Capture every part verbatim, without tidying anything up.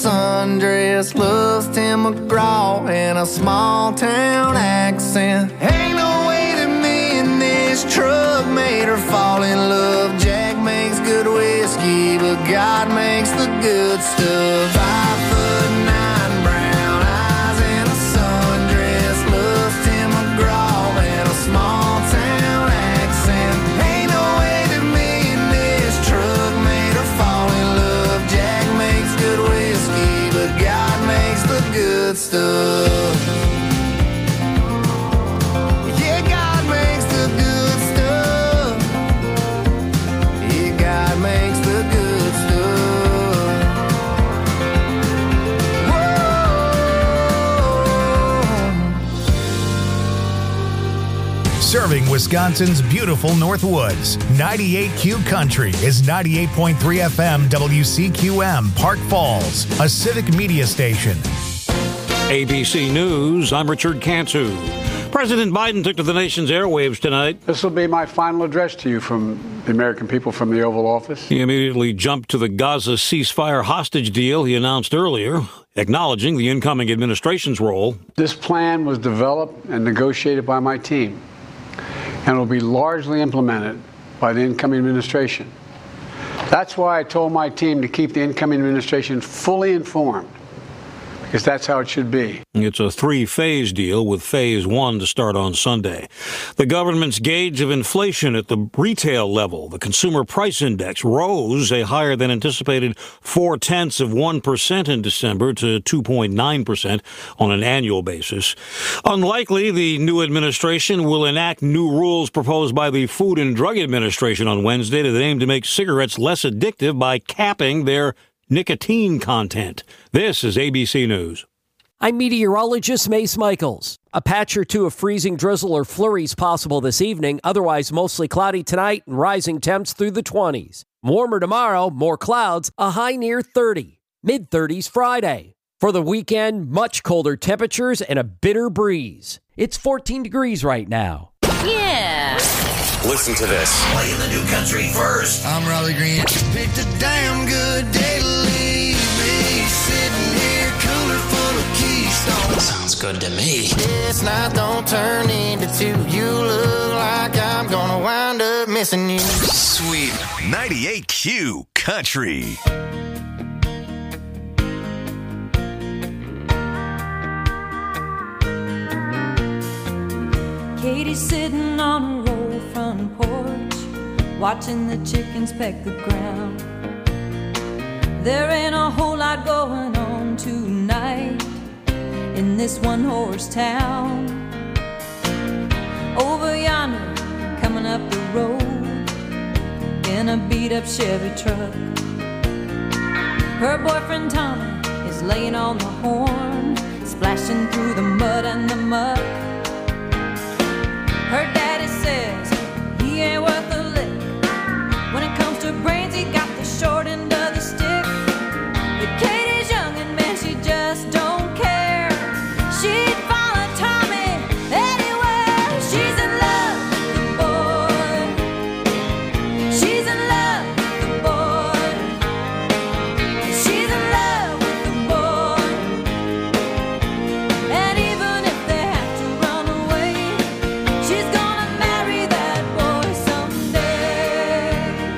sundress, loves Tim McGraw in a small town accent. Ain't no way that me and this truck made her fall in love. Jack makes good whiskey, but God makes the good stuff. Five foot nine, brown eyes in a sundress, loves Tim McGraw in a small town accent. Ain't no way that me and this truck made her fall in love. Jack makes good whiskey, but God makes the good stuff. Yeah, God makes the good stuff. Yeah, God makes the good stuff. Whoa. Serving Wisconsin's beautiful Northwoods, ninety-eight Q Country is ninety-eight point three F M W C Q M, Park Falls, a civic media station. A B C News, I'm Richard Cantu. President Biden took to the nation's airwaves tonight. This will be my final address to you from the American people from the Oval Office. He immediately jumped to the Gaza ceasefire hostage deal he announced earlier, acknowledging the incoming administration's role. This plan was developed and negotiated by my team, and will be largely implemented by the incoming administration. That's why I told my team to keep the incoming administration fully informed, because that's how it should be. It's a three-phase deal with phase one to start on Sunday. The government's gauge of inflation at the retail level, the consumer price index, rose a higher than anticipated four-tenths of one percent in December to two point nine percent on an annual basis. Unlikely the new administration will enact new rules proposed by the Food and Drug Administration on Wednesday that aim to make cigarettes less addictive by capping their nicotine content. This is A B C News. I'm meteorologist Mace Michaels. A patch or two of freezing drizzle or flurries possible this evening. Otherwise, mostly cloudy tonight and rising temps through the twenties. Warmer tomorrow, more clouds, a high near thirty. mid-thirties Friday. For the weekend, much colder temperatures and a bitter breeze. It's fourteen degrees right now. Yeah. Listen to this. Playing the new country first. I'm Raleigh Green. Picked a damn good day to leave me sitting here, cooler full of Keystone. Sounds good to me. This night don't turn into two. You look like I'm gonna wind up missing you. Sweet. ninety-eight Q Country. Katie's sitting on her old front porch, watching the chickens peck the ground. There ain't a whole lot going on tonight in this one-horse town. Over yonder, coming up the road in a beat-up Chevy truck, her boyfriend Tommy is laying on the horn, splashing through the mud and the muck. Her daddy says he ain't worth a lick. When it comes to brains, he got the short end of the stick. But Katie's young and man, she just don't care. She'd follow Tommy anywhere. She's in love with the boy. She's in love with the boy. She's in love with the boy. And even if they have to run away, she's gonna marry that boy someday.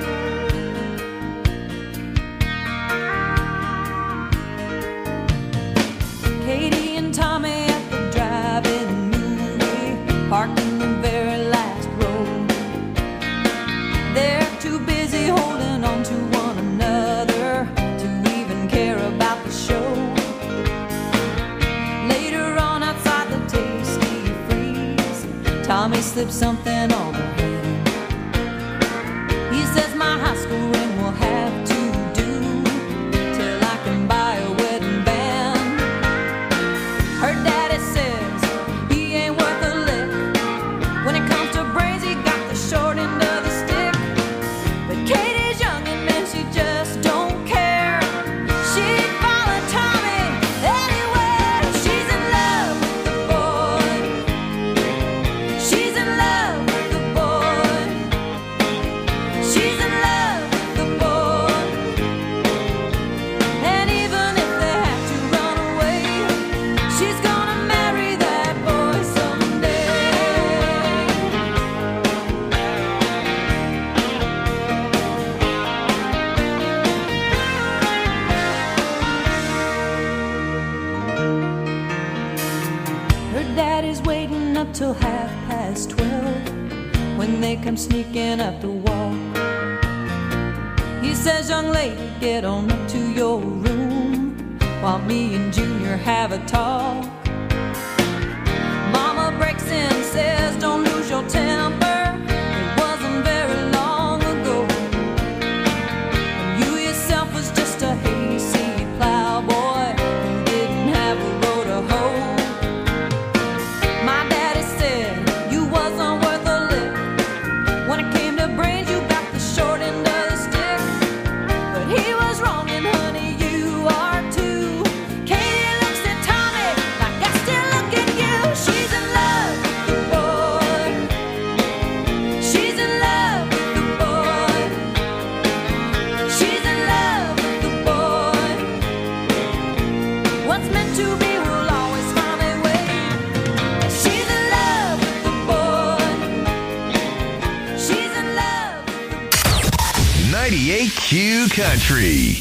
Katie and Tommy at the drive-in movie, parked in the very last row. They're too busy holding on to one another to even care about the show. Later on outside the Tasty Freeze, Tommy slipped something on her hand. He says my high school ring will have to do till I can buy a wedding band. Her daddy says he ain't worth a lick. When it comes to brains, he got the short end of the stick. But Katie's young and man, she just don't care. She'd follow Tommy anywhere. She's in love with the boy. She's in love with the up till half past twelve when they come sneaking up the wall. He says, young lady, get on up to your room while me and Junior have a talk. Mama breaks in and says, don't lose your temper. It wasn't very long ago. And you yourself was just a hayseed plowboy who didn't have a row to hoe. My daddy said you wasn't worth a lick. When it came to brains, you got the short end of the stick. But he was wrong, and honey, you are too. Katie looks at Tommy like I still look at you. She's in love with the boy. She's in love with the boy. She's in love with the boy. What's meant to be will always find a way. She's in love with the boy. She's in love with the ninety-eight Q Country.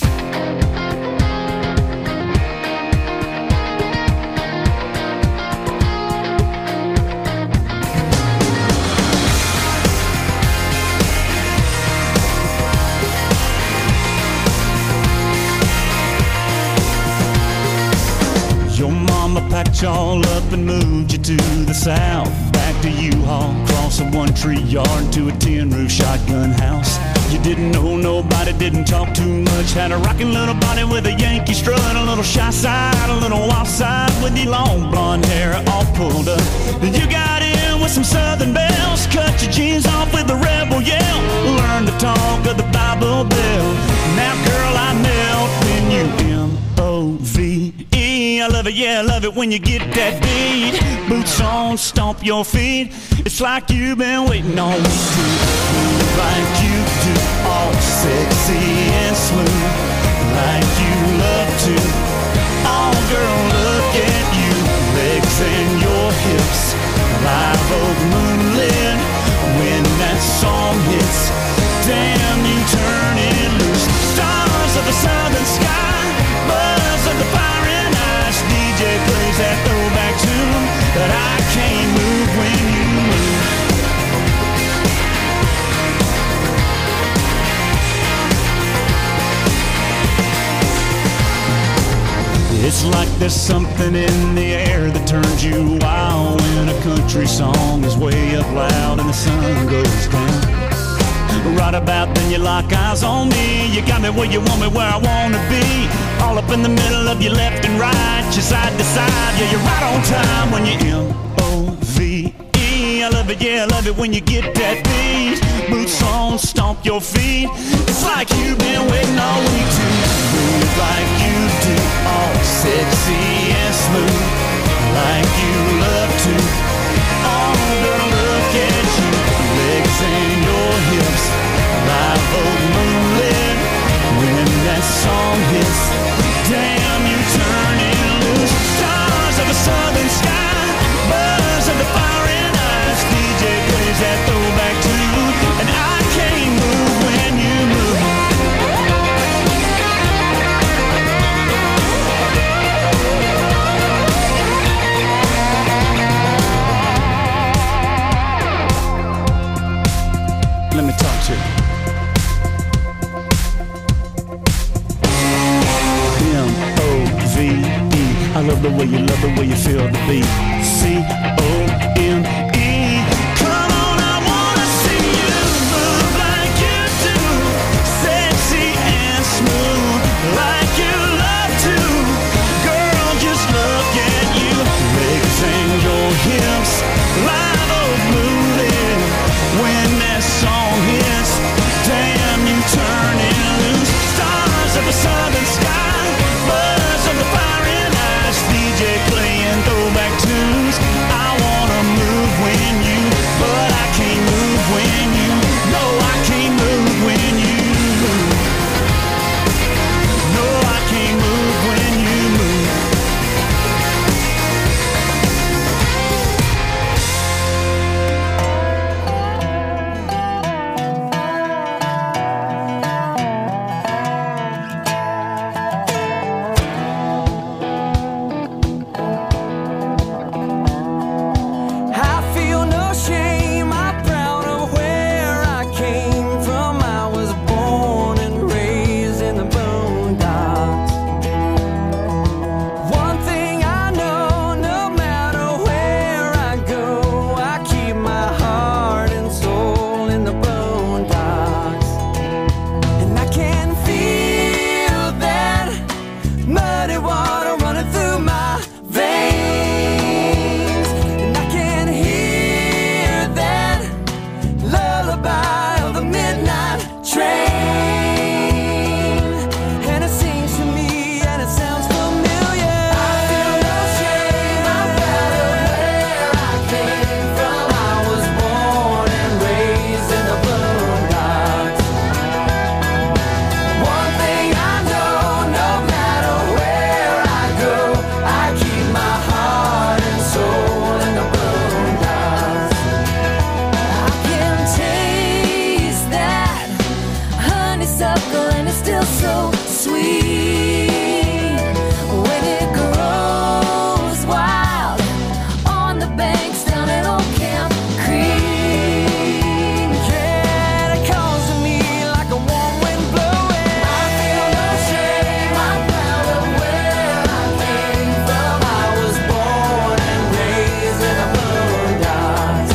Your mama packed y'all up and moved you to the south. Back to U-Haul, cross a one-tree yard to a tin-roof shotgun house. You didn't know nobody, didn't talk too much. Had a rockin' little body with a Yankee strut, a little shy side, a little wild side, with your long blonde hair all pulled up. Then you got in with some southern bells, cut your jeans off with a rebel yell. Learn to talk of the Bible Belt. Now, girl, I melt when you M O V E. I love it, yeah, I love it when you get that beat. Boots on, stomp your feet. It's like you've been waiting all week to move like you do, all sexy and smooth, like you love to. Oh, girl, look at you, legs and your hips, live oak moonlit. When that song hits, damn, you turn it loose. Stars of the southern sky, buzz of the fire and ice. D J plays that throwback tune, but I can't move when you move. It's like there's something in the air that turns you wild when a country song is way up loud and the sun goes down. Right about then you lock eyes on me. You got me where you want me, where I wanna be. All up in the middle of your left and right, your side to side. Yeah, you're right on time when you M O V E. I love it, yeah, I love it when you get that beat. Boots on, stomp your feet. It's like you've been waiting all week to move like you do, all sexy and smooth, like you love to. Oh, girl, look at you, legs and your hips, live oak moonlit. When that song hits, damn, you turn it loose. Stars of a southern sky, buzz of the fire and ice. D J plays that throwback tune, and I can't move when you move. Let me talk to you. M O V E. I love the way you love the way you feel the beat. C O M E. Come on, I wanna see you move like you do, sexy and smooth, like you love to. Girl, just look at you, legs and your hips, live oak moonlit. When that song hits, damn, you turn it loose. Stars of the southern sky, buzz of the fire and ice. D J playing throwback tunes. I wanna move when muddy water running through my veins, and I can hear that lullaby of the midnight train. And it seems to me, and it sounds familiar. I feel no shame, I'm proud of where I came from. I was born and raised in the boondocks. One thing I know, no matter where I go, I keep my heart and soul in the boondocks. I can taste that honeysuckle, and it's still so sweet when it grows wild on the banks down at Old Camp Creek. Yeah, it calls to me like a warm wind blowing. I feel no shame, I'm proud of where I came from. I was born and raised in the boondocks.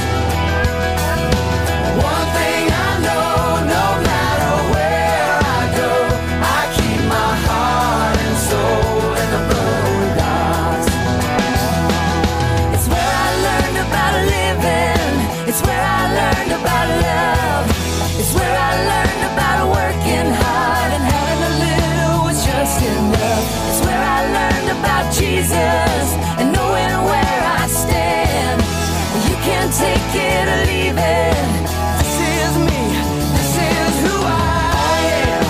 One thing I know, no matter where I go, I keep my heart and soul in the boondocks. It's where I learned about living. It's where I learned about love. It's where I learned about working hard and having a little was just enough. It's where I learned about Jesus and knowing where I stand. You can't take it or leave it. This is me. This is who I am.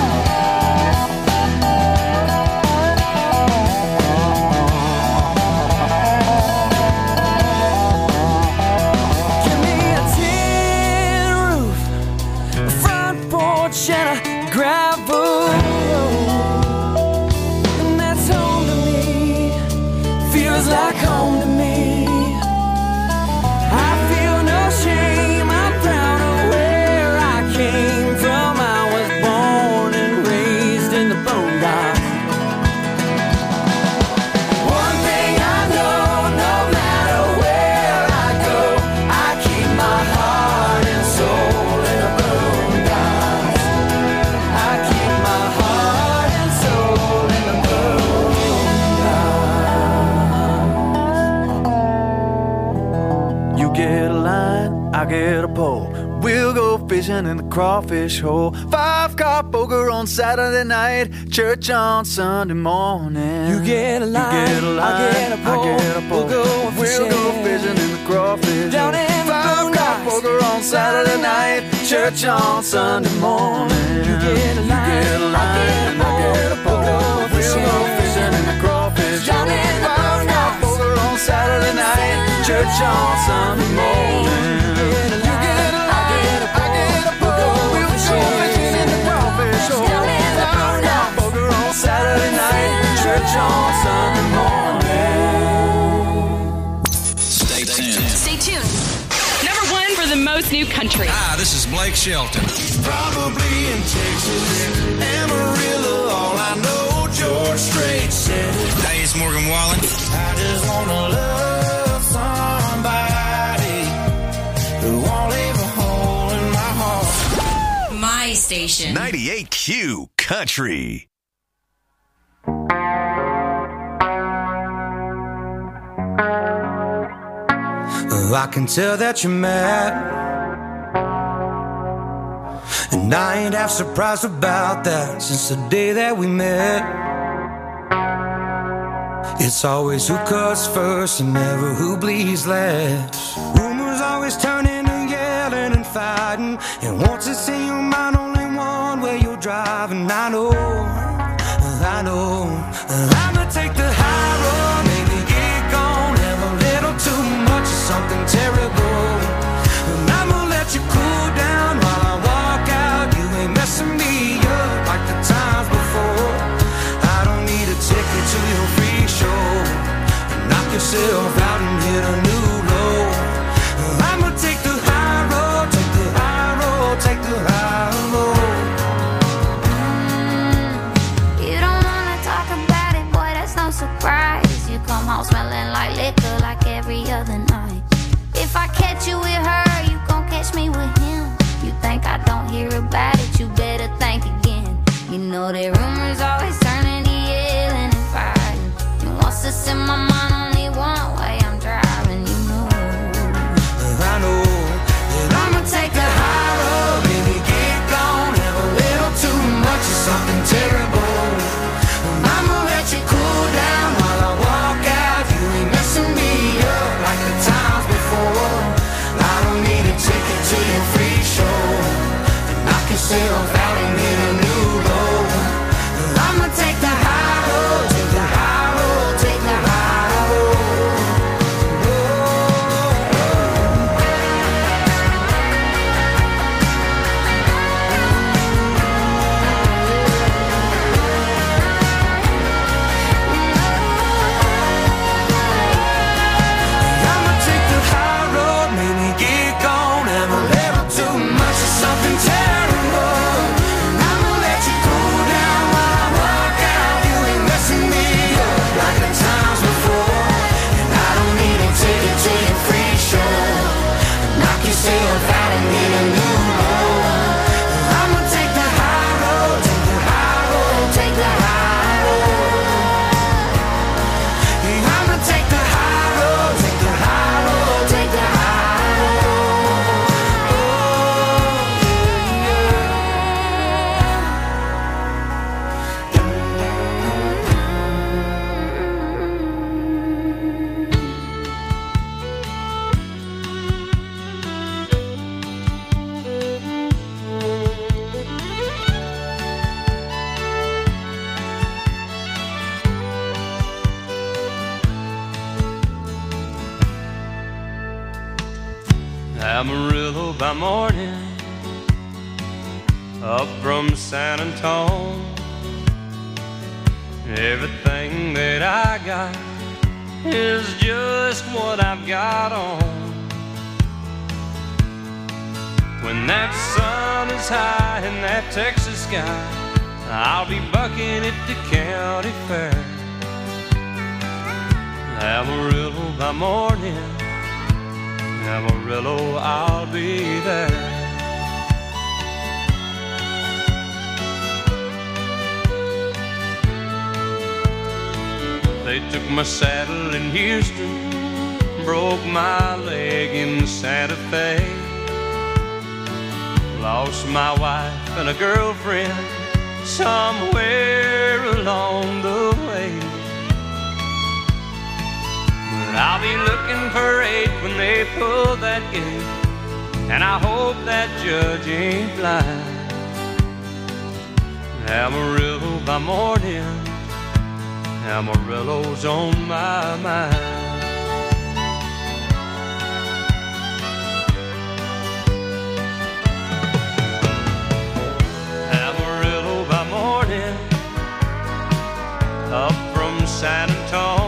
Give me a tin roof, a front porch, and a gravel road, and that's home to me. Feels like home to me. I feel no shame, I'm proud of where I came from. I was born and raised in the boondocks. One thing I know, no matter where I go, I keep my heart and soul in the boondocks. I keep my heart and soul in the boondocks. You get a line, I get a pole. We'll go fishing in the crawfish hole. Five car poker on Saturday night, church on Sunday morning. You get a line, you get a line, I get a pole. I get a pole. We'll go fishing, we'll go fishing in the crawfish down hole. In Five the car poker on Saturday night, church on Sunday morning. You get a line, you get a line, I get a pole. We'll go fishing in the crawfish down in the Five car poker on Saturday night, church on Sunday morning. Saturday night, church on Sunday morning. Stay tuned. Stay tuned. Number one for the most new country. Hi, this is Blake Shelton. Probably in Texas, Amarillo, all I know, George Strait said. Hey, it's Morgan Wallen. I just wanna love somebody who won't leave a hole in my heart. My station. ninety-eight Q Country. I can tell that you're mad, and I ain't half surprised about that. Since the day that we met, it's always who cuts first and never who bleeds last. Rumors always turn into yelling and fighting, and once it's in your mind, only one way you're driving. I know, I know, I'ma take the high road, maybe get gone, have a little too much of something terrible, and I'ma let you cool down while I walk out. You ain't messing me up like the times before. I don't need a ticket to your free show. Knock yourself out and hit a new low. I'ma take the high road, take the high road, take the high road. You don't wanna talk about it, boy, that's no surprise. You come home smelling like liquor like every other night. If I catch you with her, you gon' catch me with him. You think I don't hear about it, you better think again. You know that rumors always turn into yelling and fight. yourself out and hit a new road. I'ma take the high road, take the high road, take the high road. I'ma take the high road, maybe get gone, have a little too much of something terrible. I'ma let you cool down while I walk out. You ain't messing me up like the times before. And I don't need a ticket to your free show. Knock yourself out and hit a new low. I'ma take the high road, take the high road, take the high road. Yeah, I'ma take the high road, take the high road, take the high road. Amarillo by morning, up from San Antone. Everything that I got is just what I've got on. When that sun is high in that Texas sky, I'll be bucking at the county fair. Amarillo by morning, Amarillo, I'll be there. They took my saddle in Houston, broke my leg in Santa Fe. Lost my wife and a girlfriend somewhere along the way. I'll be looking for eight when they pull that gate, and I hope that judge ain't blind. Amarillo by morning, Amarillo's on my mind. Amarillo by morning, up from San Antone.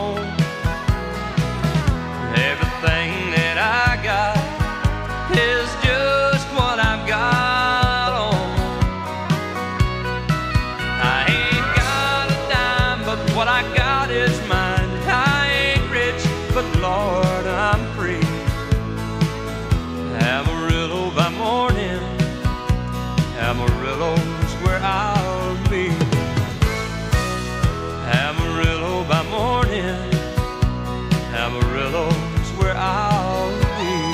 Everything that I got is just what I've got on. I ain't got a dime, but what I got is mine. I ain't rich, but Lord, I'm free. Amarillo by morning, Amarillo's where I'll be. Amarillo by morning, Amarillo where I'll be.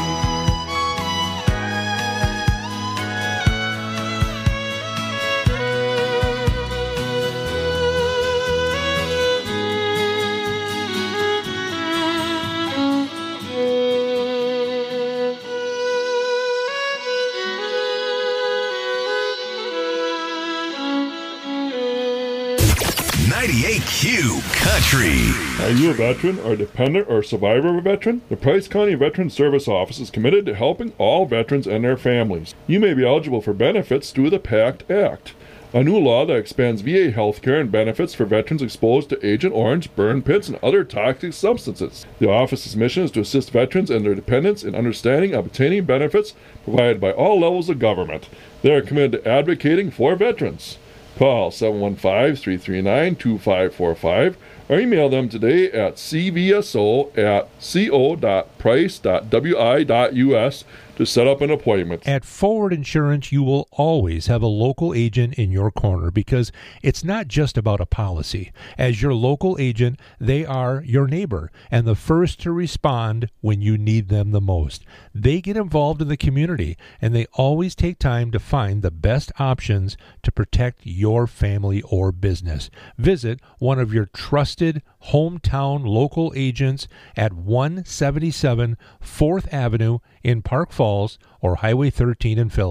ninety-eight Q Country. Are you a veteran or dependent or survivor of a veteran? The Price County Veteran Service Office is committed to helping all veterans and their families. You may be eligible for benefits through the PACT Act, a new law that expands V A health care and benefits for veterans exposed to Agent Orange, burn pits, and other toxic substances. The office's mission is to assist veterans and their dependents in understanding and obtaining benefits provided by all levels of government. They are committed to advocating for veterans. Call seven one five, three three nine, two five four five or email them today at c v s o at co dot price dot w i dot u s to set up an appointment. At Forward Insurance, you will always have a local agent in your corner because it's not just about a policy. As your local agent, they are your neighbor and the first to respond when you need them the most. They get involved in the community and they always take time to find the best options to protect your family or business. Visit one of your trusted hometown local agents at one seventy-seven fourth Avenue in Park Falls or Highway thirteen in Phillips.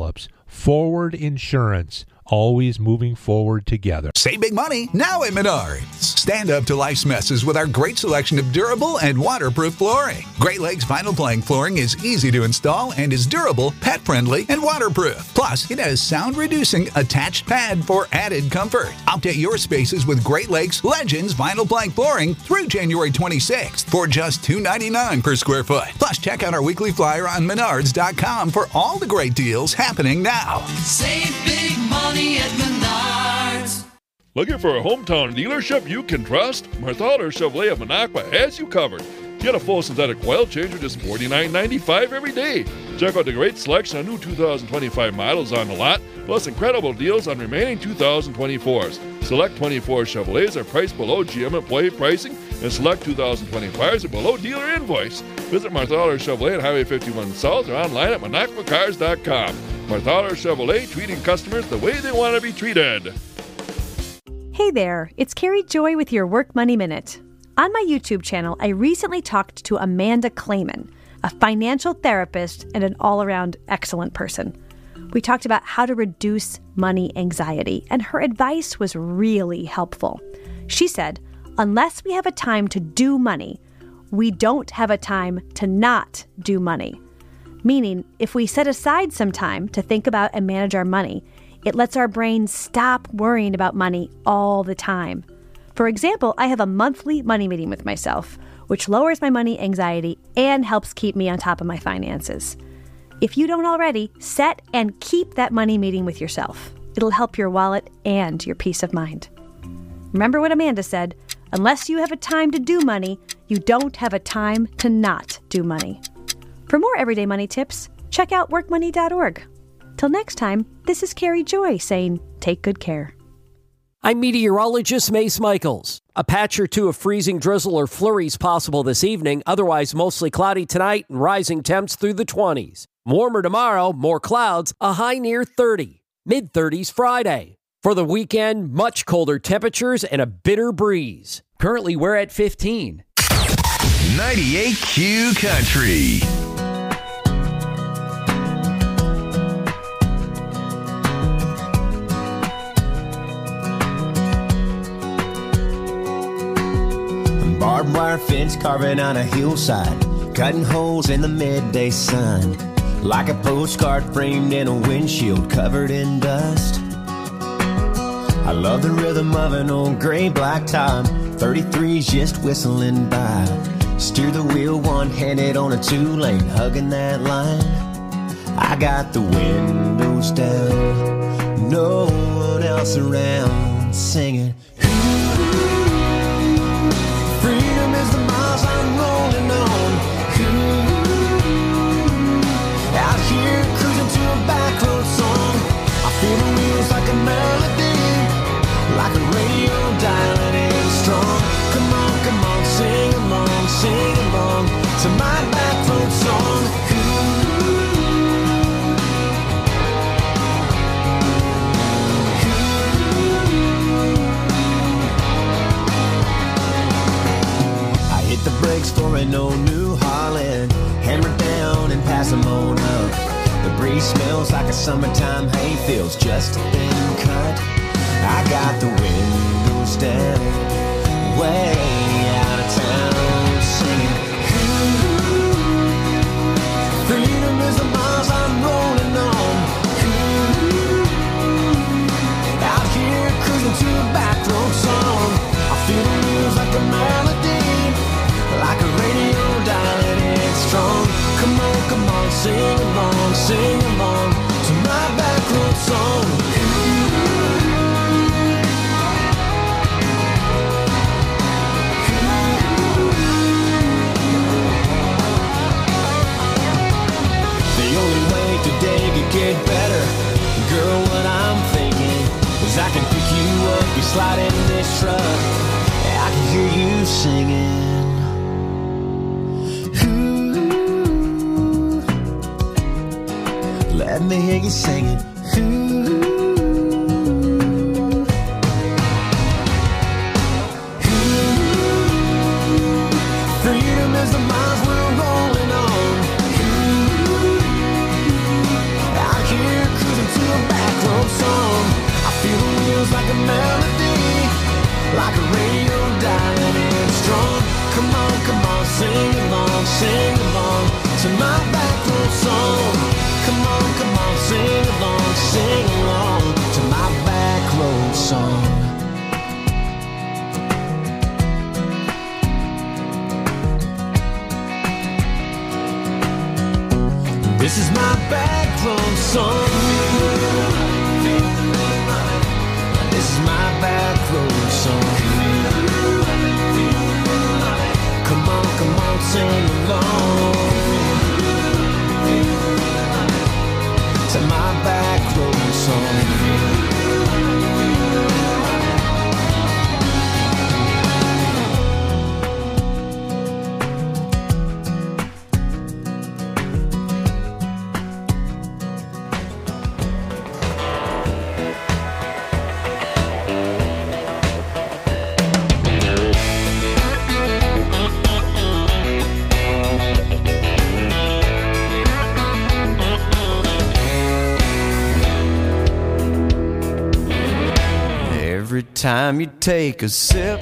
Forward Insurance. Always moving forward together. Save big money now at Menards. Stand up to life's messes with our great selection of durable and waterproof flooring. Great Lakes Vinyl Plank flooring is easy to install and is durable, pet-friendly, and waterproof. Plus, it has sound-reducing attached pad for added comfort. Update your spaces with Great Lakes Legends Vinyl Plank flooring through January twenty-sixth for just two dollars and ninety-nine cents per square foot. Plus, check out our weekly flyer on menards dot com for all the great deals happening now. Save big money at Menards. Looking for a hometown dealership you can trust? Marthaler Chevrolet of Minocqua has you covered. Get a full synthetic oil change for just forty-nine ninety-five every day. Check out the great selection of new two thousand twenty-five models on the lot, plus incredible deals on remaining two thousand twenty-fours. Select twenty-four Chevrolets are priced below G M employee pricing, and select two thousand twenty-fives are below dealer invoice. Visit Marthaler Chevrolet at Highway fifty-one South or online at minocqua cars dot com. Marthaler Chevrolet, treating customers the way they want to be treated. Hey there, it's Carrie Joy with your Work Money Minute. On my YouTube channel, I recently talked to Amanda Clayman, a financial therapist and an all-around excellent person. We talked about how to reduce money anxiety, and her advice was really helpful. She said, unless we have a time to do money, we don't have a time to not do money. Meaning, if we set aside some time to think about and manage our money, it lets our brain stop worrying about money all the time. For example, I have a monthly money meeting with myself, which lowers my money anxiety and helps keep me on top of my finances. If you don't already, set and keep that money meeting with yourself. It'll help your wallet and your peace of mind. Remember what Amanda said, unless you have a time to do money, you don't have a time to not do money. For more everyday money tips, check out work money dot org. Till next time, this is Carrie Joy saying, take good care. I'm meteorologist Mace Michaels. A patch or two of freezing drizzle or flurries possible this evening, otherwise mostly cloudy tonight and rising temps through the twenties. Warmer tomorrow, more clouds, a high near thirty. mid-thirties Friday. For the weekend, much colder temperatures and a bitter breeze. Currently, we're at fifteen. ninety-eight Q Country. Barbed wire fence carving on a hillside, cutting holes in the midday sun, like a postcard framed in a windshield covered in dust. I love the rhythm of an old gray black top, thirty-threes just whistling by. Steer the wheel one-handed on a two-lane, hugging that line. I got the windows down, no one else around, singing. Freedom is the miles I'm rolling on. Ooh, out here cruising to a back road song. I feel the wheels like a melody, like a radio dialing in strong. Come on, come on, sing along, sing along to my back road song. The brakes for an old New Holland, hammer down and pass them on up. The breeze smells like a summertime hay feels just a thin cut. I got the windows down, way out of town, singing. Ooh, freedom is the miles I'm rolling on. Ooh, out here cruising to a back road song. I feel the wheels like a melody, like a radio dialing in strong. Come on, come on, sing along, sing along to my back road song. The only way today could get better, girl, what I'm thinking is I can pick you up, you slide in this truck, I can hear you singing. Let me hear you singing. Ooh. Ooh. Freedom is the miles we're rolling on. Ooh. Out here cruising to Come on, come on, sing along, sing along to my back road song. Come on, come on, sing along, sing along to my back road song. This is my back road song. This is my back road song. Come on, come on, sing along to my back road song. Every time you take a sip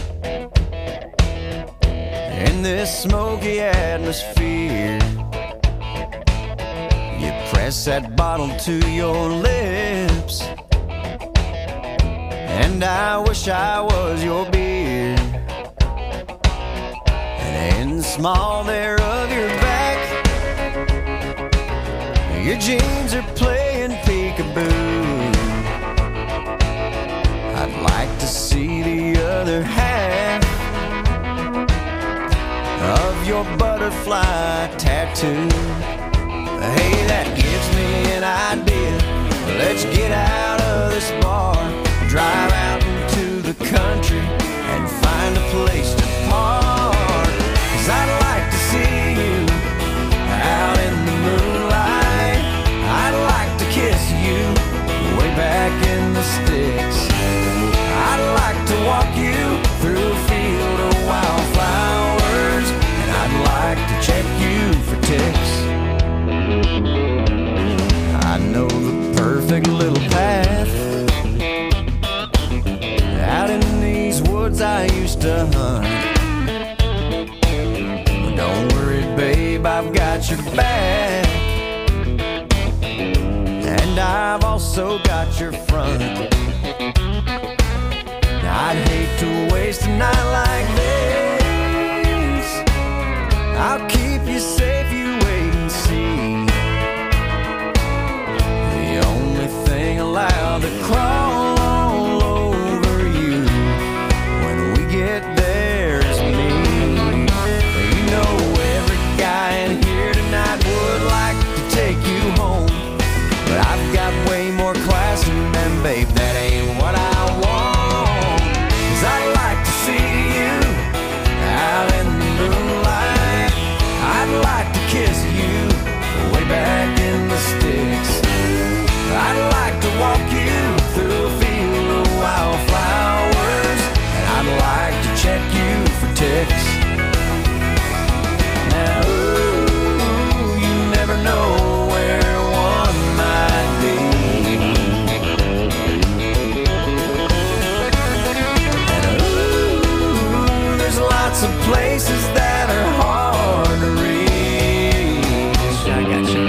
in this smoky atmosphere, you press that bottle to your lips, and I wish I was your beer. And in the small there of your back, your jeans are playing peekaboo. I'd like to see the other half of your butterfly tattoo. Hey, that gives me an idea. Let's get out of this bar, drive out into the country and find a place to park. 'Cause I'd like to see you out in the moonlight. I'd like to kiss you way back in the sticks. I'd like to walk you through a field of wildflowers, and I'd like to check you for ticks. I know the perfect little path out in these woods I used to hunt. But don't worry, babe, I've got your back, and I've also got your front. I'd hate to waste a night like this. I'll keep you safe, you wait and see. The only thing allowed to crawl all over you when we get there is me. You know every guy in here tonight would like to take you home, but I've got way more class than them, babe, that ain't what I want. I'd like to see you out in the moonlight. I'd like to kiss you way back in the sticks. I'd like to walk you through a field of wildflowers, and I'd like to check you for ticks. Now, ooh, you never know where one might be. Lots of places that are hard to reach. I got you.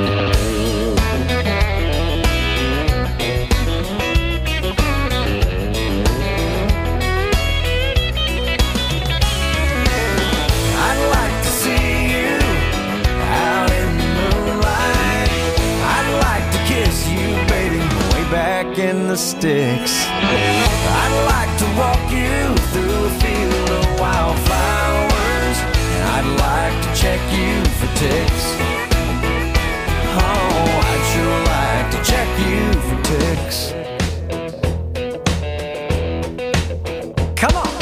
I'd like to see you out in the moonlight. I'd like to kiss you, baby, way back in the sticks. I'd like to walk you through a field of wildflowers, and I'd like to check you for ticks. Oh, I'd sure like to check you for ticks. Come on!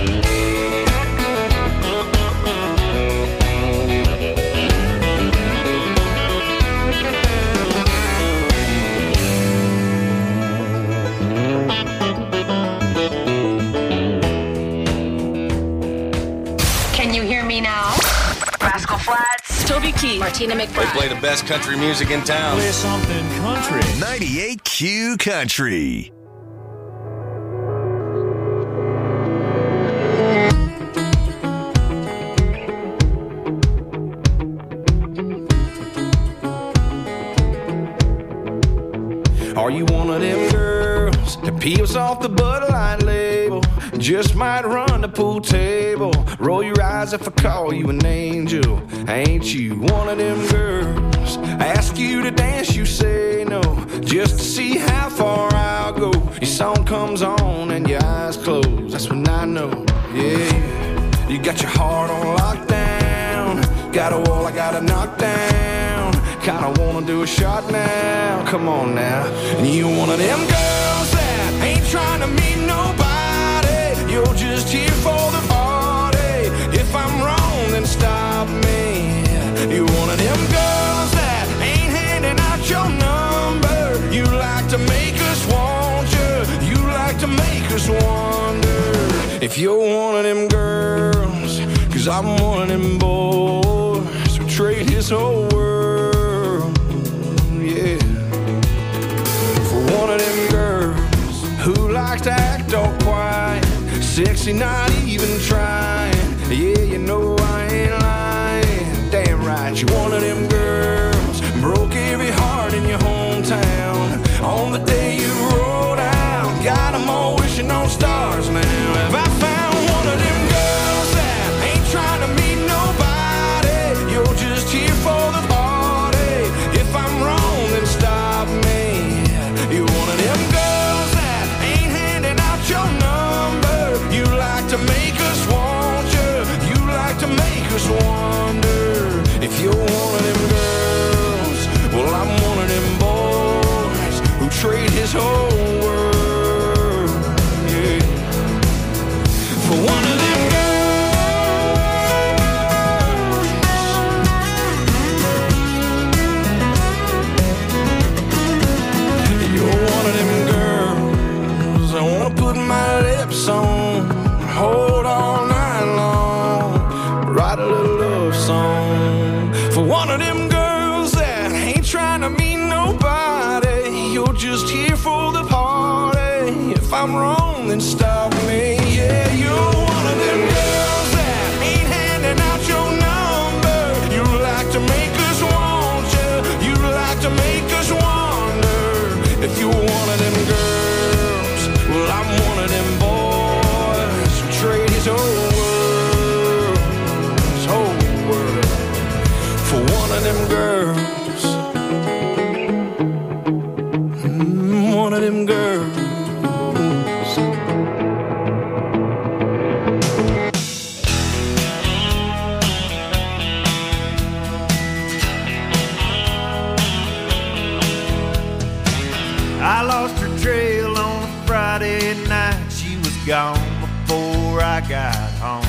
Flats, Toby Keith, Martina McBride. They play the best country music in town. Play something country. ninety-eight Q Country. Peels off the Bud Light label, just might run the pool table. Roll your eyes if I call you an angel. Ain't you one of them girls? Ask you to dance, you say no, just to see how far I'll go. Your song comes on and your eyes close, that's when I know, yeah. You got your heart on lockdown, got a wall I gotta knock down. Kinda wanna do a shot now, come on now. And you one of them girls that ain't trying to meet nobody, you're just here for the party. If I'm wrong, then stop me. You're one of them girls that ain't handing out your number. You like to make us want you, you like to make us wonder if you're one of them girls. Cause I'm one of them boys who trade his whole world, yeah, for one of them girls who likes to act all quiet, sexy, not even trying. Yeah, you know I ain't lying. Damn right, you're one of them girls broke every heart in your hometown on the day you rolled out. Got them all wishing on stars now. Have I found one of them girls that ain't trying to meet nobody? You're just here for the party. If I'm wrong, then stop me. You're one of them girls that ain't handing out your number. You like to make us want you, you like to make us wonder if you're one of them girls. Well, I'm one of them boys who trade his whole world, yeah, for one of them girls. You're one of them girls I wanna put my lips on, hold all night long, write a little love song for one of them girls that ain't trying to meet nobody. You're just here for the party. If I'm wrong, then stop me. Yeah, you're one of them girls that ain't handing out your number. You like to make us want you, you like to make us wonder if you're one of them girls. Well, I'm one of them boys who trade his whole world, his whole world for one of them girls. Mm, one of them girls. I lost her trail on a Friday night. She was gone before I got home.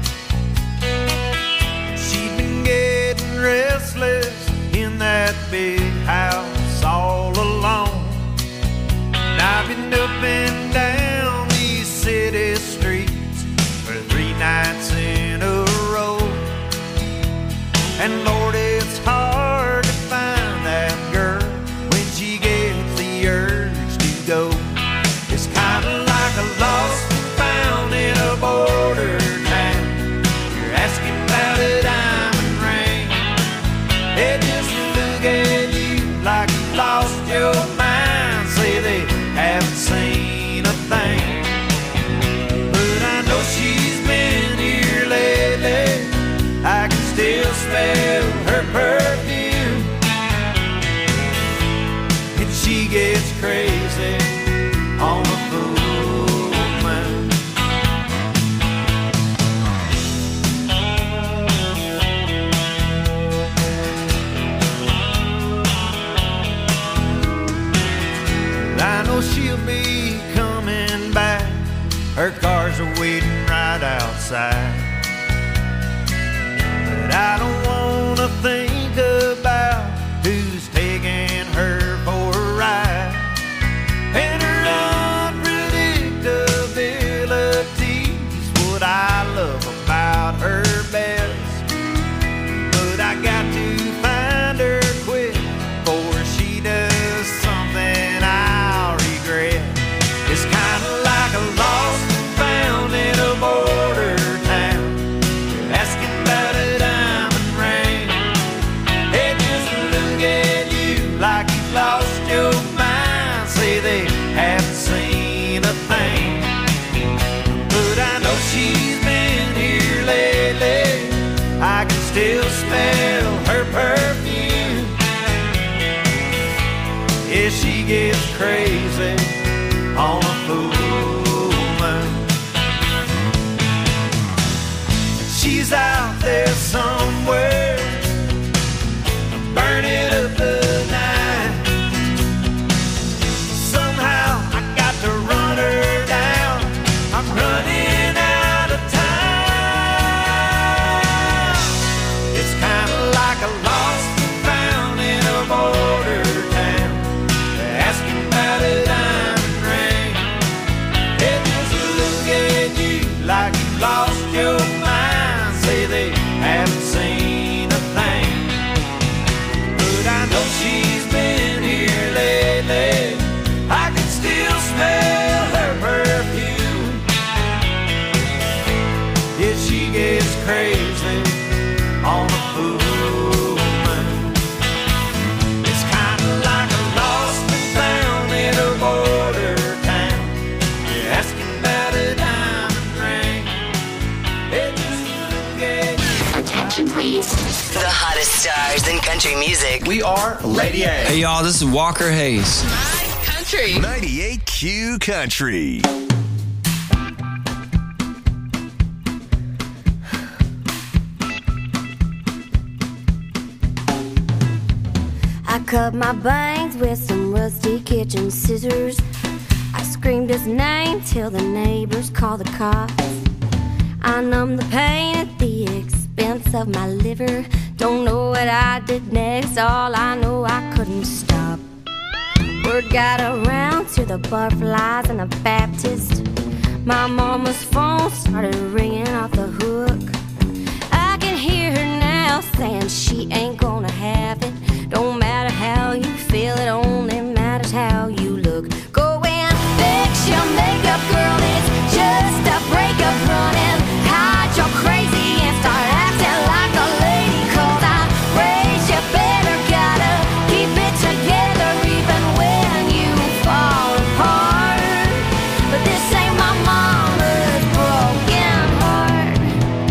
She'd been getting restless in that big house all alone. And I've been up and down these city streets for three nights in a row. And Lord, it's hard to find that girl when she gets the urge to go. It's kind of like a lost and found in a border town. You're asking about a diamond ring, they just look at you like you lost your mind. Say they haven't seen a thing, but I know she's been here lately. I can still smell her perfume, and she gets crazy on the full moon. I know she'll be coming back. Her cars are waiting right outside. But I don't want still smell her perfume. Yeah, she gets crazy on a full moon. She's out there somewhere, burning up the night. Somehow I got to run her down. I'm running out of time. It's kind of like a lost and found in a border town, asking about a diamond ring. They just look at you like you lost your mind. Say they haven't seen a thing, but I know she's been here lately. I can still smell her perfume. Yeah, she gets crazy on a full moon. It's kind of like a lost and found in a border town. You're asking about a diamond ring. They just look at you. Attention, please. The hottest stars in country music. We are Lady A. Hey, y'all, this is Walker Hayes. Country. ninety-eight Q Country. I cut my bangs with some rusty kitchen scissors. I screamed his name till the neighbors called the cops. I numbed the pain at the expense of my liver. Don't know what I did next, all I know I couldn't stop. Word got around to the Butterflies and the Baptist. My mama's phone started ringing off the hook. I can hear her now saying she ain't gonna have it. Don't matter how you feel, it only matters how you look. Go and fix your makeup, girl, it's just a breakup. Run and hide your crazy and start acting like a lady. Cause I raised you better, gotta keep it together even when you fall apart. But this ain't my mama's broken heart.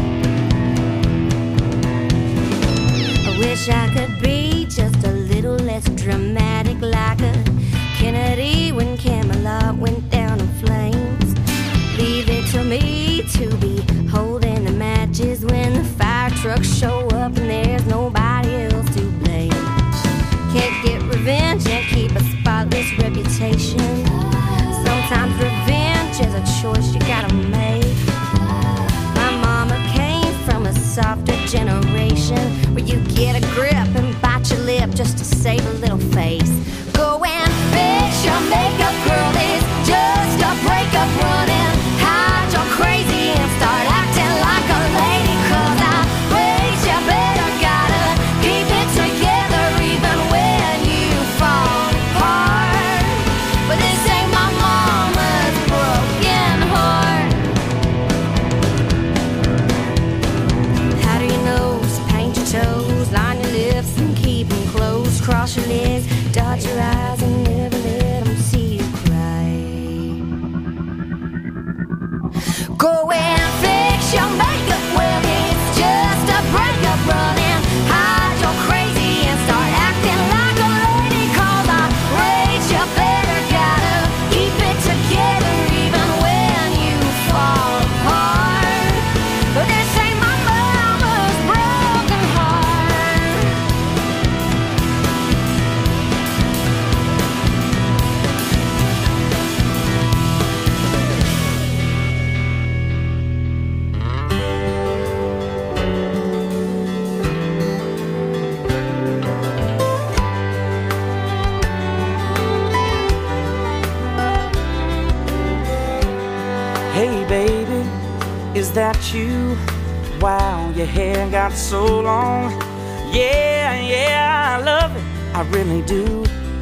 I wish I could be just a little less dramatic, like a Kennedy when Camelot went down in flames. Leave it to me to be holding the matches when the fire trucks show up and there's nobody else to blame. Can't get revenge and keep a spotless reputation. Sometimes revenge is a choice you gotta make. My mama came from a softer generation where you get a grip and bite your lip just to save a little face. Go and fix your makeup, girl, it's just a breakup. Run and hide your crazy and start acting like a lady. Cause I raised you better, gotta keep it together even when you fall apart. But this ain't my mama's broken heart. How do you know? Paint your toes, line your lips and keep them closed. Cross your legs, dot your eyes and never let them see you cry. Go and fix your makeup, well it's just a breakup. Run and hide your crazy and start acting like a lady. Cause I raised you better, gotta keep it together even when you fall apart. But this ain't my mama's broken heart. Hey baby, is that you? Wow, your hair got so long. Yeah, yeah, I love it, I really do.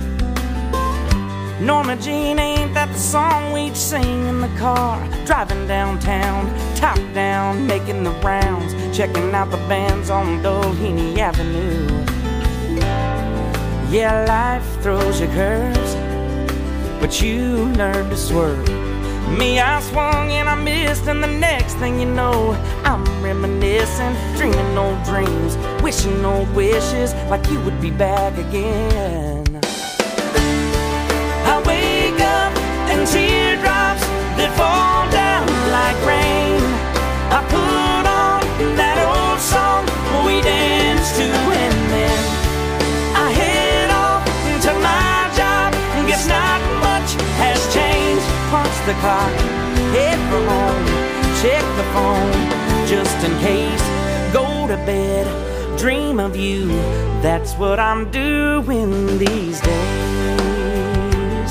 Norma Jean, ain't that the song we'd sing in the car? Driving downtown, top down, making the rounds, checking out the bands on Doheny Avenue. Yeah, life throws you curves, but you learn to swerve. Me, I swung and I missed, and the next thing you know, I'm reminiscing, dreaming old dreams, wishing old wishes like you would be back again. I wake up and teardrops that fall down like rain. I put on that old song we danced to, and then I head off to my job. Guess not much has changed. Punch the clock, head for home, check the phone just in case. Go to bed, dream of you. That's what I'm doing these days.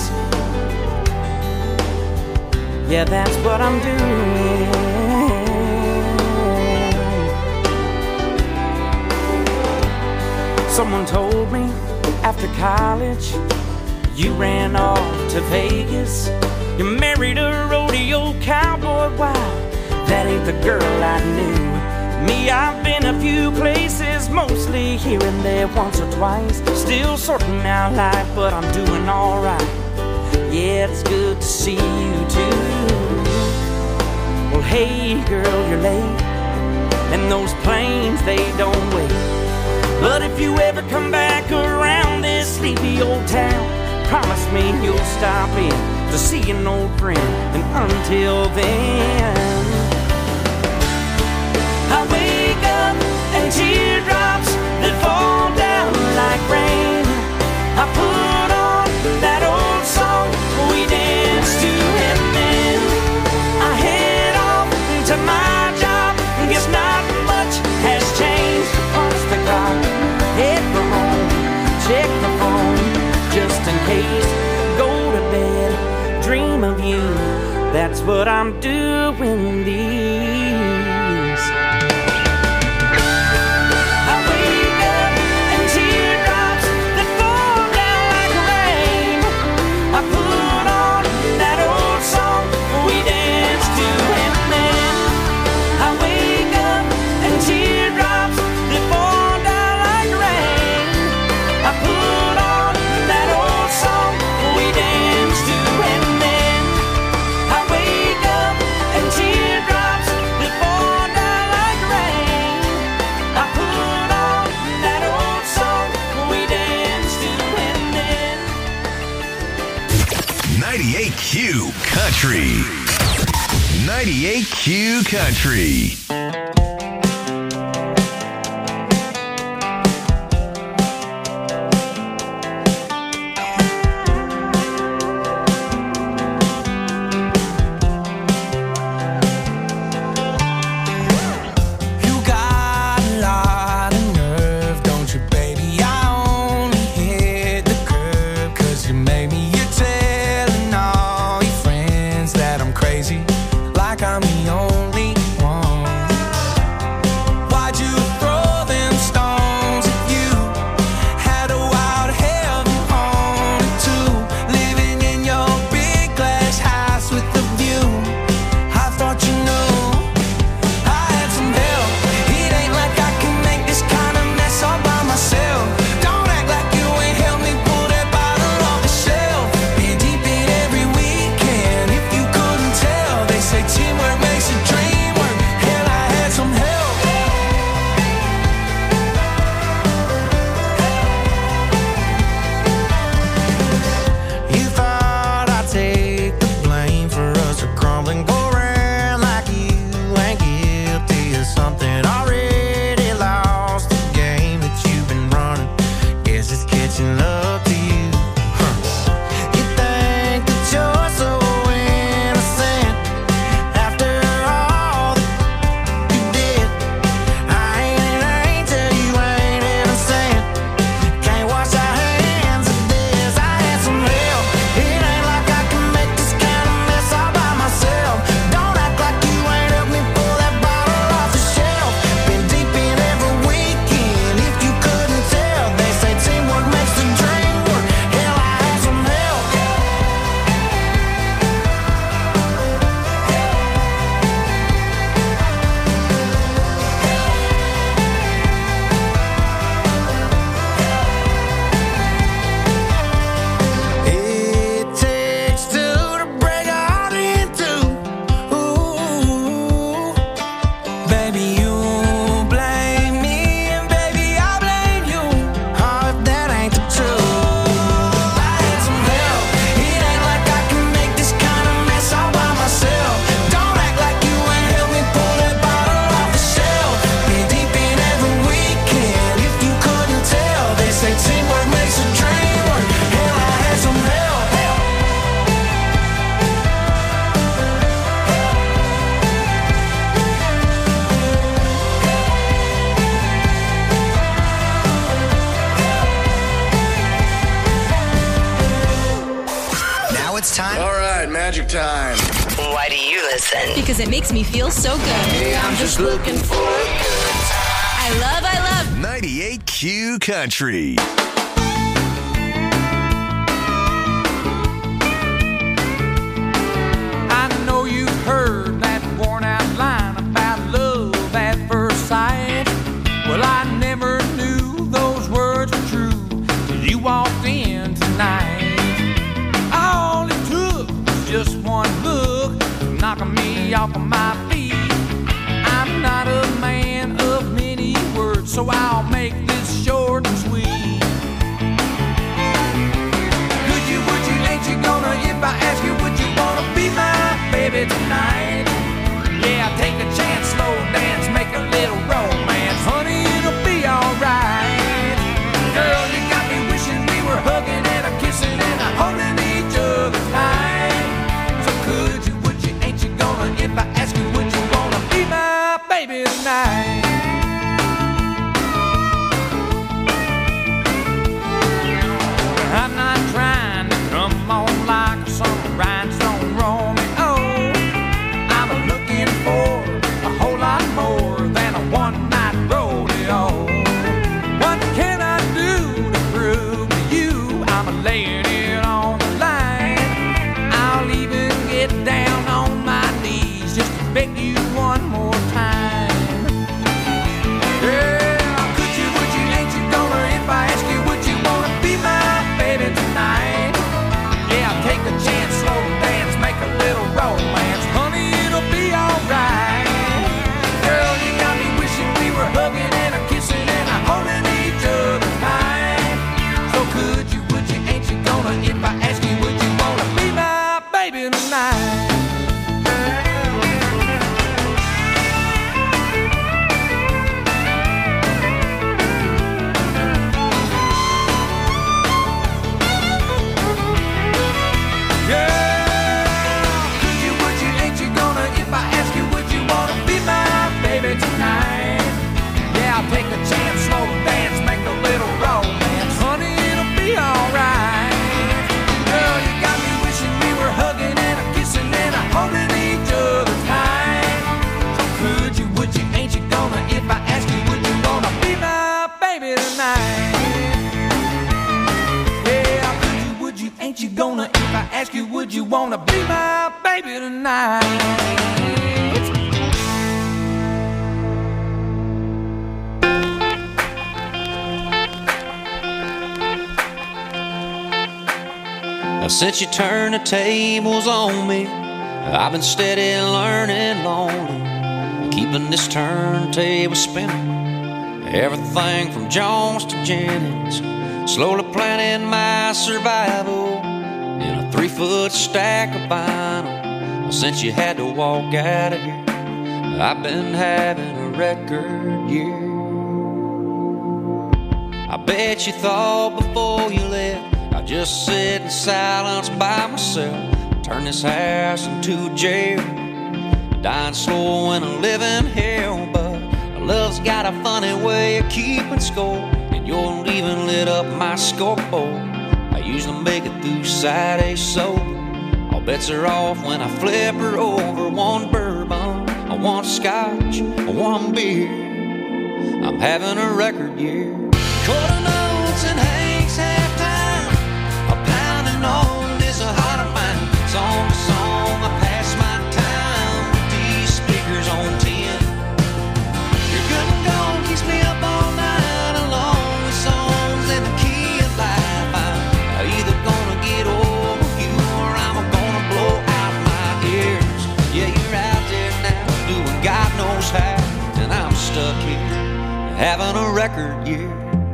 Yeah, that's what I'm doing. Someone told me after college you ran off to Vegas. You married a rodeo cowboy. Wow, that ain't the girl I knew. Me, I've been a few places, mostly here and there, once or twice. Still sorting out life, but I'm doing alright. Yeah, it's good to see you too. Well, hey girl, you're late, and those planes, they don't wait. But if you ever come back around this sleepy old town, promise me you'll stop in to see an old friend. And until then, I wake up and teardrops that fall down like rain. I put on that old song we danced to, and then I head off to my job. Guess not much has changed. Punch the clock, head for home, check the phone just in case. Go to bed, dream of you. That's what I'm doing these. I wake up and teardrops that fall down like rain. I put on that old song we danced to, and then I wake up and teardrops that fall down like rain. I put on that old song we danced to, and then I wake up and teardrops that fall down like rain. I put on that old song we danced to, and then ninety-eight Q Country. ninety-eight Q Country. You got a lot of nerve, don't you, baby? I only hit the curb 'cause you made me. You're telling all your friends that I'm crazy, like I'm the only one. good time. Why do you listen? Because it makes me feel so good. Hey, I'm just looking for a good time. I love, I love ninety-eight Q Country. I know you've heard that worn out line about love at first sight. Well, I never knew those words were true till you walked in tonight. All it took was just one look, knocking me off of my feet. I'm not a man of many words, so I'll make this short and sweet. Could you, would you, ain't you gonna, if I ask you, would you wanna be my baby tonight? Yeah, take a chance, slow dance, make a little romance. Honey, it'll be alright. Girl, you got me wishing we were hugging and a kissing and a holding each other tight. So could you, would you, ain't you gonna, if I ask you, would you wanna be my baby tonight? I'm not trying to come on like some rhinestone Romeo. I'm looking for a whole lot more than a one-night rodeo. What can I do to prove to you I'm laying it on the line? I'll even get down on my knees just to beg you one more time. Yeah, could you, would you, ain't you gonna, if I ask you, would you wanna be my baby tonight? Yeah, take a chance, slow dance, make a little romance. Honey, it'll be alright. Girl, you got me wishing we were hugging and a kissing and a holding each other tight. So could you, would you, ain't you gonna, if I ask you, would you wanna be my baby tonight? I'll take a chance, slow dance, make a little romance. Honey, it'll be alright. Girl, you got me wishing we were hugging and a kissing and a holding each other tight. So could you, would you, ain't you gonna, if I ask you, would you wanna be my baby tonight? Yeah, could you, would you, ain't you gonna, if I ask you, would you wanna be my baby tonight? Since you turned the tables on me, I've been steady learning lonely, keeping this turntable spinning. Everything from Jones to Jennings, slowly planning my survival in a three-foot stack of vinyl. Since you had to walk out of here, I've been having a record year. I bet you thought before you left I'd just sit in silence by myself, turn this house into a jail, dying slow in a living hell. But love's got a funny way of keeping score, and your leaving lit up my scoreboard. I usually make it through Saturday sober. All bets are off when I flip her over. One bourbon, I want scotch, I want beer. I'm having a record year. Quarter notes and Hank's halftime, a pounding on this heart of mine. Song to song, I pass my time with these speakers on ten. Your good and gone keeps me up all night along with songs in the key of life. I'm either gonna get over you or I'm gonna blow out my ears. Yeah, you're out there now doing God knows how, and I'm stuck here having a record year.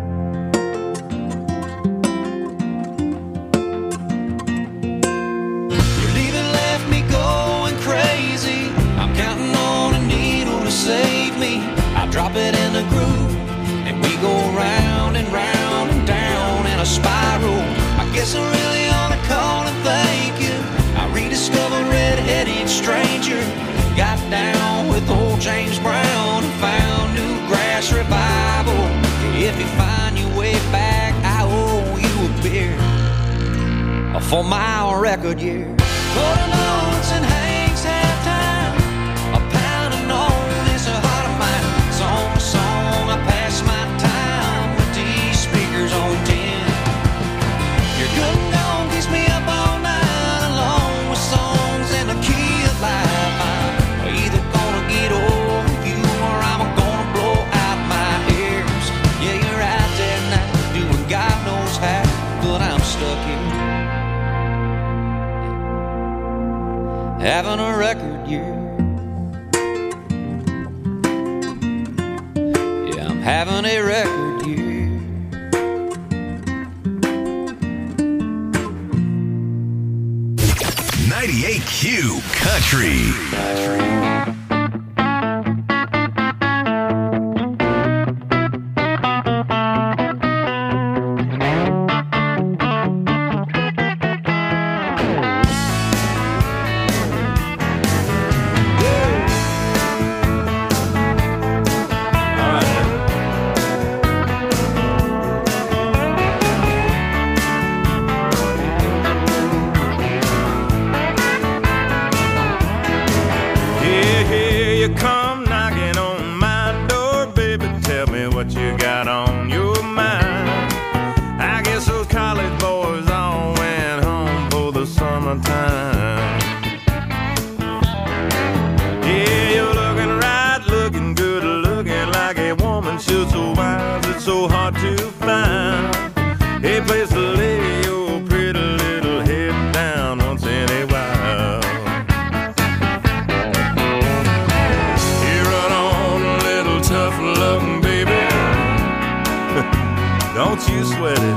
Save me, I'll drop it in the groove, and we go round and round and down in a spiral. I guess I really ought to call and thank you. I rediscovered Red-Headed Stranger, got down with old James Brown, and found new grass revival. If you find your way back, I owe you a beer for my record year. Put having a record year. Yeah, I'm having a record year. ninety-eight Q Country. Country. Don't you sweat it.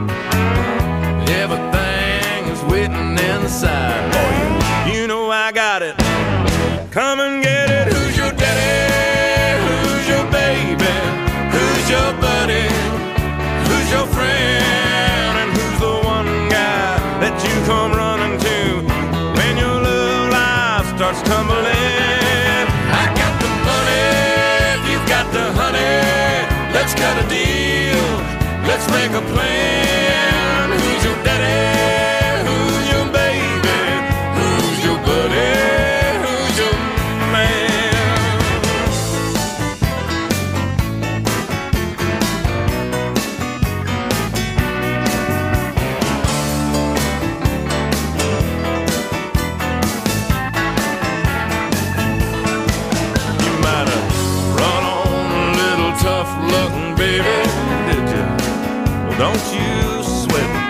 Everything is waiting inside for you. You know I got it. Come and get it. Who's your daddy? Who's your baby? Who's your buddy? Who's your friend? And who's the one guy that you come running to when your love life starts tumbling? I got the money, you've got the honey. Let's cut a deal. Let's make a plan. Who's your daddy? Who's your baby? Who's your buddy? Who's your You might have run on a little tough looking baby. Don't you sweat it.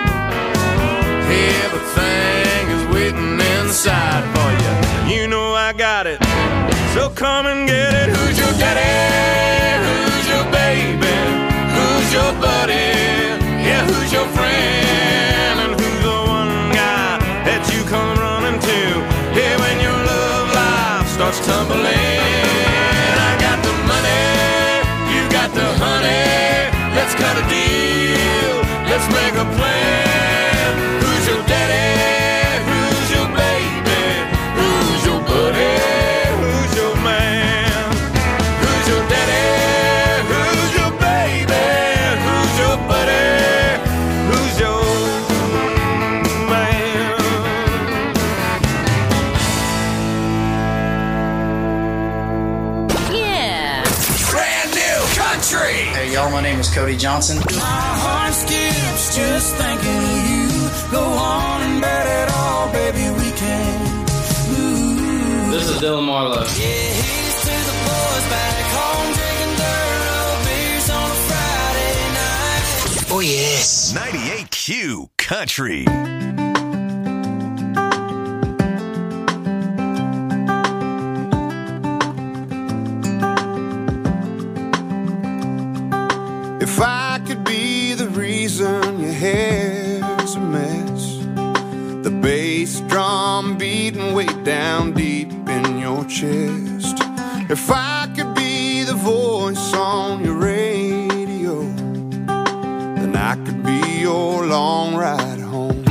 Everything is waiting inside for you. You know I got it. So come and get it. Who's your daddy? Who's your baby? Who's your buddy? Yeah, who's your friend? And who's the one guy that you come running to? Yeah, when your love life starts tumbling. I got the money, you got the honey. Let's cut a deal. Let's make a plan. Who's your daddy? Who's your baby? Who's your buddy? Who's your man? Who's your daddy? Who's your baby? Who's your buddy? Who's your man? Yeah. Brand new country. Hey y'all, my name is Cody Johnson. My heart skips just thinking of you. Go on and bet it all, baby, we can. Ooh. This is Dylan Marlowe. Yeah, here's to the boys back home drinking Duro beers on a Friday night. Oh, yes. ninety-eight Q Country. If I could be the reason your hair's a mess, the bass drum beating way down deep in your chest. If I could be the voice on your radio, then I could be your long ride home.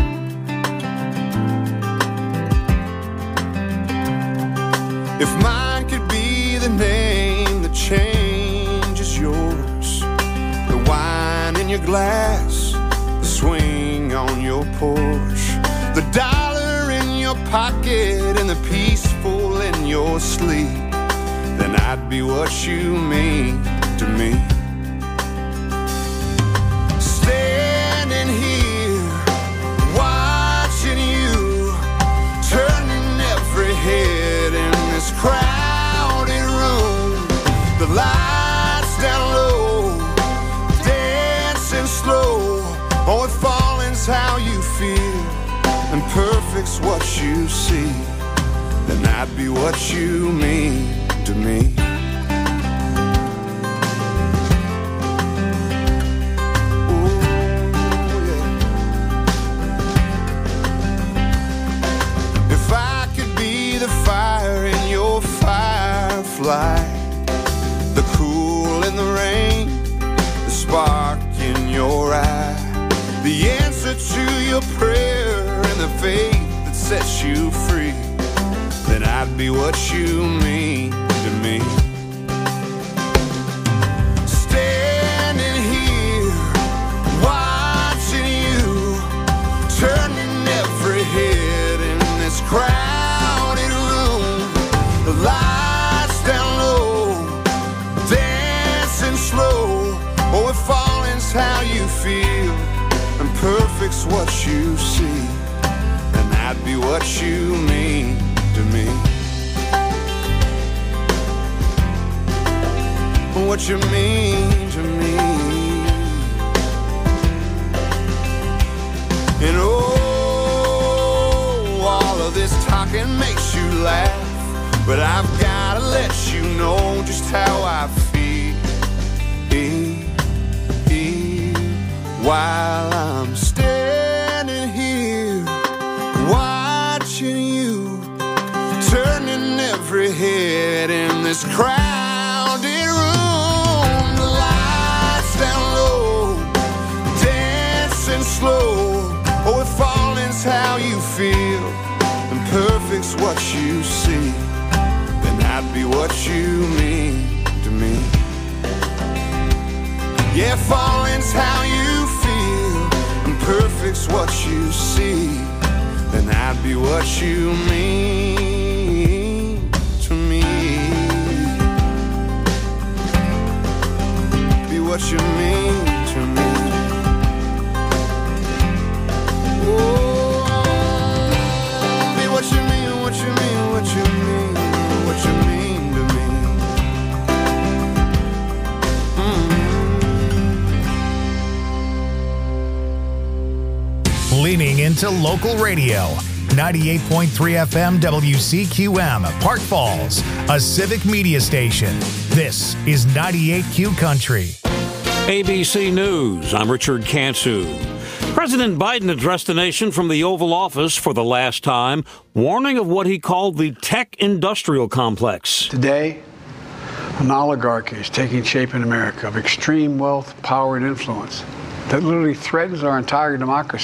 If mine could be the name that changes yours, the wine in your glass, the swing on your Porsche, the dollar in your pocket and the peaceful in your sleep, then I'd be what you mean to me. Standing here, watching you, turning every head in this crowded room, the lights down low, dancing slow. Oh, if falling's how you feel and perfect's what you see, then I'd be what you mean to me. Fire in your firefly, the cool in the rain, the spark in your eye, the answer to your prayer and the faith that sets you free, then I'd be what you mean to me. Standing here, watching you, turning every head in this crowd. The lights down low, dancing slow. Oh, if falling's how you feel, and perfect's what you see, then I'd be what you mean to me. What you mean to me. And oh, all of this talking makes you laugh, but I've gotta let you know just how I feel, while I'm standing here watching you, turning every head in this crowded room. The lights down low, dancing slow. Oh, if falling's how you feel, and perfect's what you see, I'd be what you mean to me. Yeah, falling's how you feel, and perfect's what you see, then I'd be what you mean to me. Be what you mean to me. Oh, be what you mean, what you mean, what you mean. What you mean to me. Mm. Leaning into local radio. ninety-eight point three F M W C Q M, Park Falls, a civic media station. This is ninety-eight Q Country. A B C News, I'm Richard Kansu. President Biden addressed the nation from the Oval Office for the last time, warning of what he called the tech industrial complex. Today, an oligarchy is taking shape in America of extreme wealth, power, and influence that literally threatens our entire democracy.